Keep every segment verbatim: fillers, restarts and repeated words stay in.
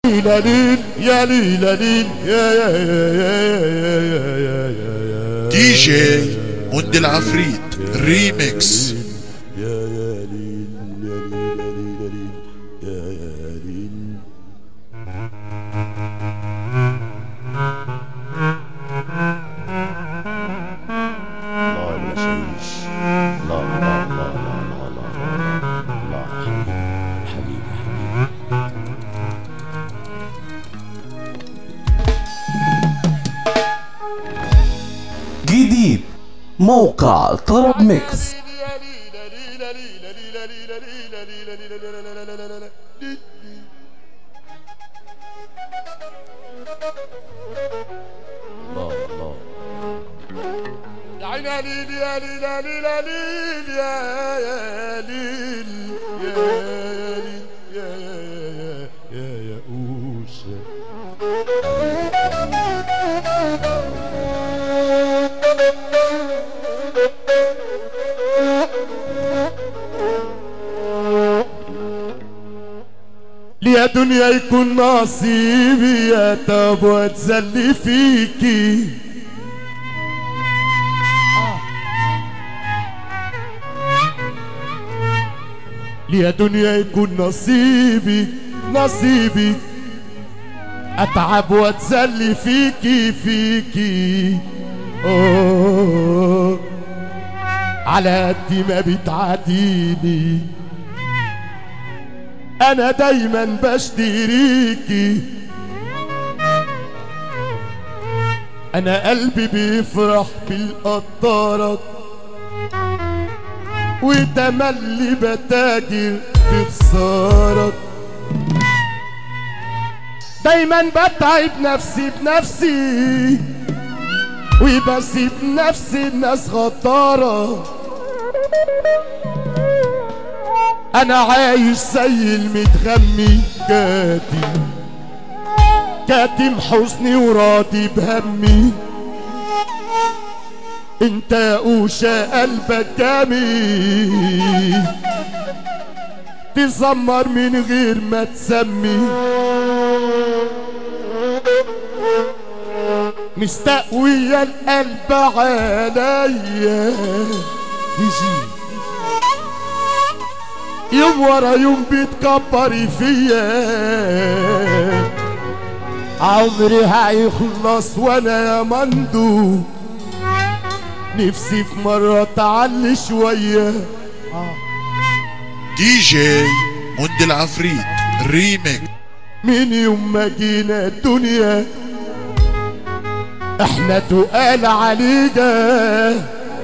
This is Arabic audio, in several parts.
ليلى ليل يا ليلى ليل يا يا يا يا يا يا دي جي مند العفريت ريميكس. يا يا ليل يا ليل يا يا ليل الله ولا شيش. الله الله الله الله الله الله حبيبي حبيبي. جديد موقع طرب ميكس. الله الله يا عيني يا ليل يا ليل يا ليل يا ليل يا يا ليل يا ليل يا يا يا يا أوشة. يا دنيا يكون نصيبي يا تاب واتزلي فيكي. يا دنيا يكون نصيبي نصيبي اتعب واتزلي فيكي فيكي. اوه على قد ما بتعاديني انا دايما بشتريكي. انا قلبي بيفرح بالقطارة وتملي بتاجر في خسارة. دايما بتعب نفسي بنفسي وبسيب نفسي الناس غدارة. انا عايش زي المتغمي كاتم كاتم حزني وراضي بهمي. انت يا اوشا قلبك جامي تزمر من غير ما تسمي. مستقوية القلب عليا يجي يوم ورا يوم بتكبري فيا. عمري هيخلص وانا يا مندو نفسي في مرة تعلي شوية. دي جي مند العفريت ريميكس. من يوم ما جينا الدنيا احنا تقال علينا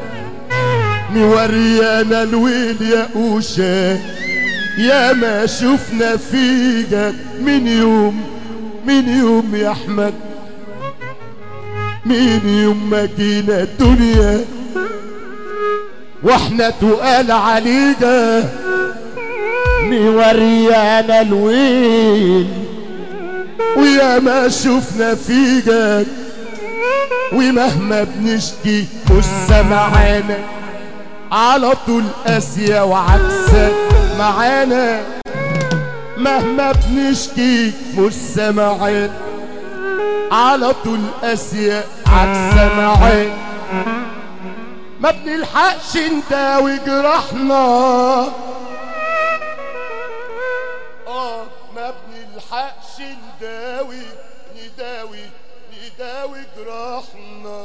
موريانا الويل يا اوشا. يا ما شفنا فيك من يوم من يوم يا احمد من يوم ما جينا الدنيا واحنا تقال علينا موريانا الويل. ويا ما شفنا فيك ومهما بنشكي مش سمعانا على طول قاسية وعكسك معانا. مهما بنشكي مش سمعان على طول قاسية عكسة معانا. ما بنلحقش نداوي جراحنا. اه ما بنلحقش نداوي نداوي نداوي جراحنا.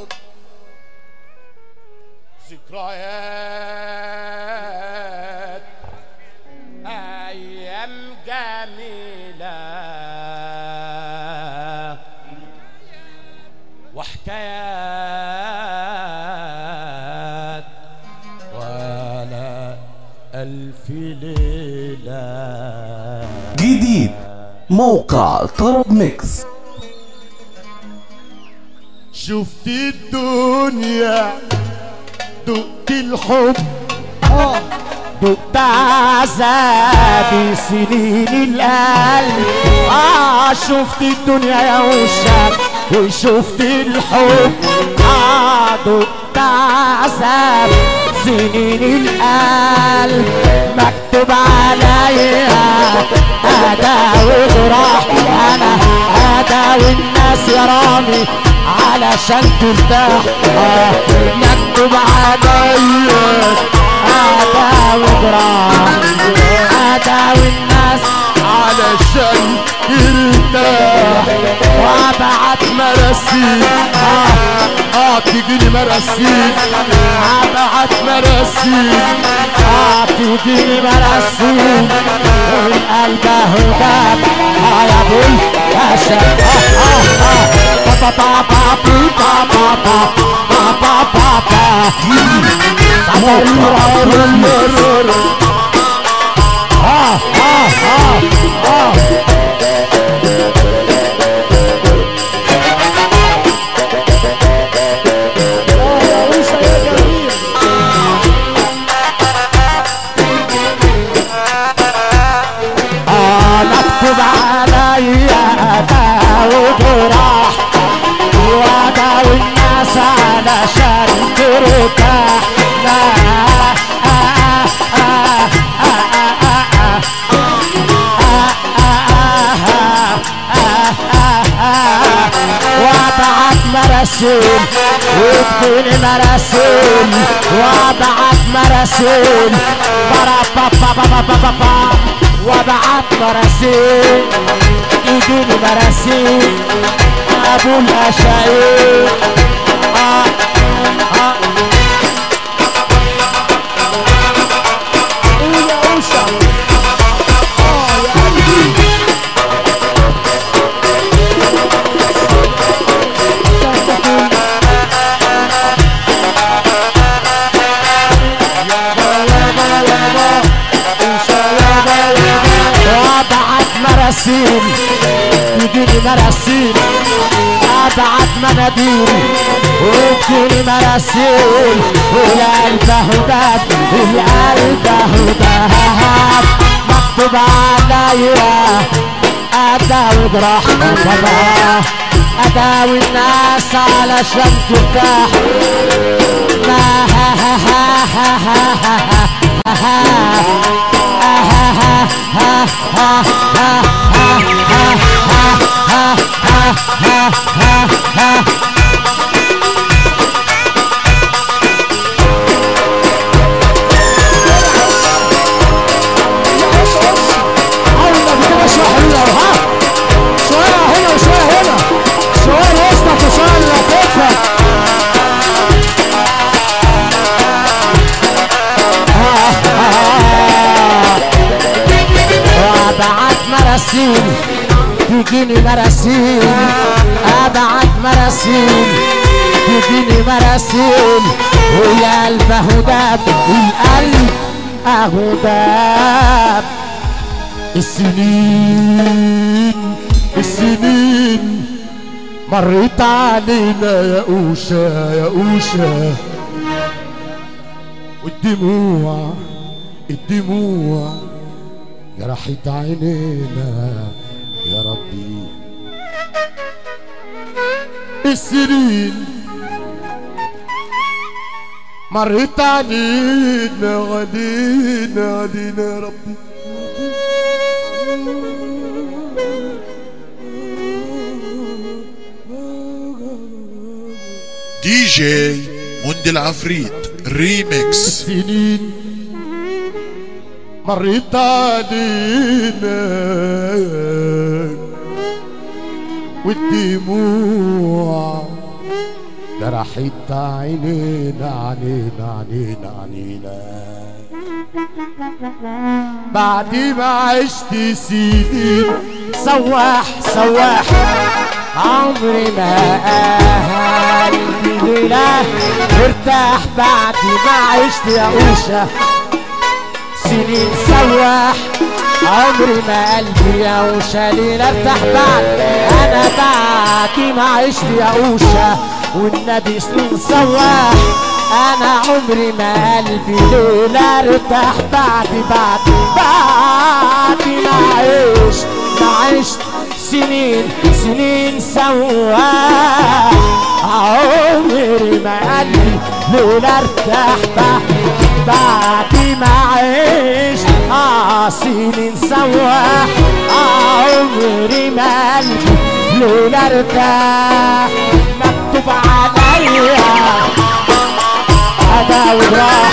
ذكريات أيام جميلة وحكايات ولا ألف ليلة. جديد موقع طرب ميكس. شفت الدنيا دقت الحب دقت عذابي سنين القلب. اه شفت الدنيا يا وشك وشفت الحب. اه دقت عذاب سنين القلب. مكتوب عليا اداوي جراح انا تاني علشان ترتاح. اه مكتوب عليا اداوي جراح، اداوي الناس علشان ترتاح، وابعت مراسيل اه اه تجيني مراسيل، ابعت مراسيل اه تجيني مراسيل، والقلب هداب اه يا ابوي باشا. اه اه اه با با با با با با با با با اه اه اه اه مكتوب عليا اداوي جراح، واداوي الناس علشان ترتاح. وابعت مراسيل وتكوني مراسيل، وابعت مراسيل برا با با با با با با، وابعت مراسيل يجيني مراسيل ابو الاشاير. اه اه قول يا اوشا اه يا قلبي. وابعت مراسيل تجيني مراسيل، ابعت مناديل وتجيني مراسيل، والقلب هداب القلب هداب. مكتوب عليا اداوي جراح، اداوي الناس علشان ترتاح. مراسيل تجيني مراسيل، ابعت مراسيل تجيني مراسيل، والقلب هداب القلب هداب. السنين السنين مرت علينا يا اوشا يا اوشا، والدموع الدموع جرحت عينينا يا ربي. السنين مرت علينا غدينا غدينا يا ربي. دي جي موندي العفريت ريميكس. السنين مرت علينا والدموع جرحت عينينا عنينا عنينا عنينا. بعد ما عشت سنين سواح سواح، عمري ما قلبي ليلة ارتاح. بعد ما عشت يا اوشا سنين سواح، عمري ما قلبي يا اوشا ليلة ارتاح. بعد انا بعد ما عشت يا اوشا والنبي سنين سواح، انا عمري ما قلبي ليلة ارتاح. بعد بعد بعد ما عشت ما عشت سنين سنين سواح، عمري ما قلبي ليلة ارتاح. بعد ما عشت اه سنين سواح، عمري ما قلبي ليل ارتاح مكتوب عليا اداوي براح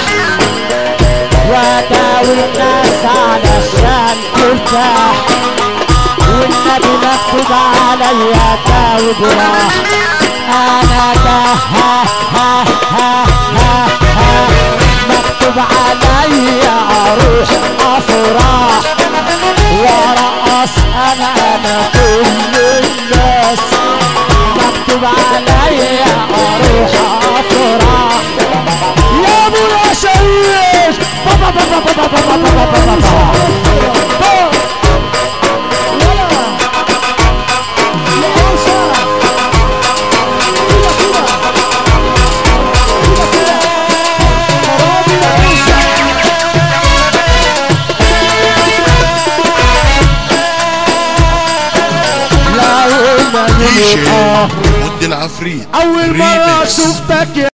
واداوي الناس علشان ترتاح والنبي مكتوب عليا اداوي براح انا ده ها ها ها ها ها مكتوب عليا اروح افراح وارقص انا انا كل الناس مكتوب عليا اروح افراح يا ابو العشايش بابا بابا بابا بابا بابا بابا دي جي مند العفريت اول مرة ريميكس. شفتك